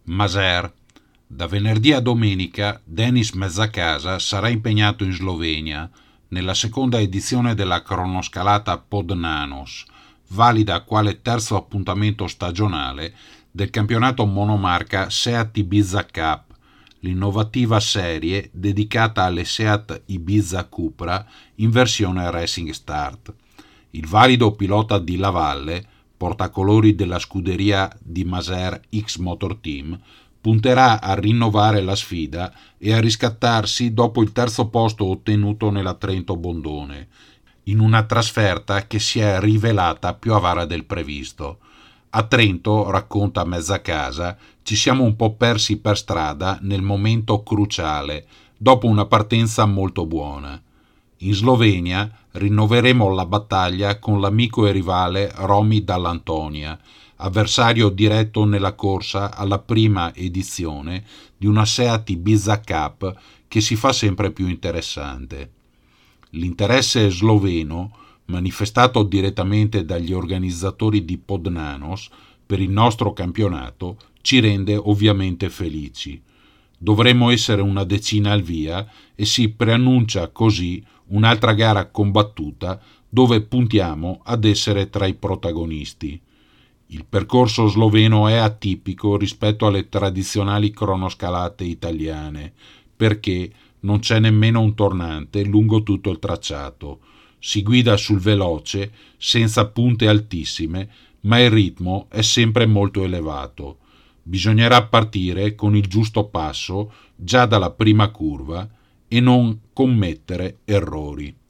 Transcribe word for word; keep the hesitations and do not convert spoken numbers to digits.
Maser. Da venerdì a domenica Denis Mezzacasa sarà impegnato in Slovenia nella seconda edizione della cronoscalata Podnanos, valida quale terzo appuntamento stagionale del campionato monomarca Seat Ibiza Cup, l'innovativa serie dedicata alle Seat Ibiza Cupra in versione Racing Start. Il valido pilota di Lavalle, portacolori della scuderia di Maser X Motor Team, punterà a rinnovare la sfida e a riscattarsi dopo il terzo posto ottenuto nella Trento-Bondone, in una trasferta che si è rivelata più avara del previsto. A Trento, racconta Mezzacasa, ci siamo un po' persi per strada nel momento cruciale, dopo una partenza molto buona. In Slovenia rinnoveremo la battaglia con l'amico e rivale Romy Dall'Antonia, avversario diretto nella corsa alla prima edizione di una Seat Ibiza Cup che si fa sempre più interessante. L'interesse sloveno, manifestato direttamente dagli organizzatori di Podnanos per il nostro campionato, ci rende ovviamente felici. Dovremmo essere una decina al via e si preannuncia così un'altra gara combattuta dove puntiamo ad essere tra i protagonisti. Il percorso sloveno è atipico rispetto alle tradizionali cronoscalate italiane, perché non c'è nemmeno un tornante lungo tutto il tracciato. Si guida sul veloce, senza punte altissime, ma il ritmo è sempre molto elevato. Bisognerà partire con il giusto passo già dalla prima curva e non commettere errori.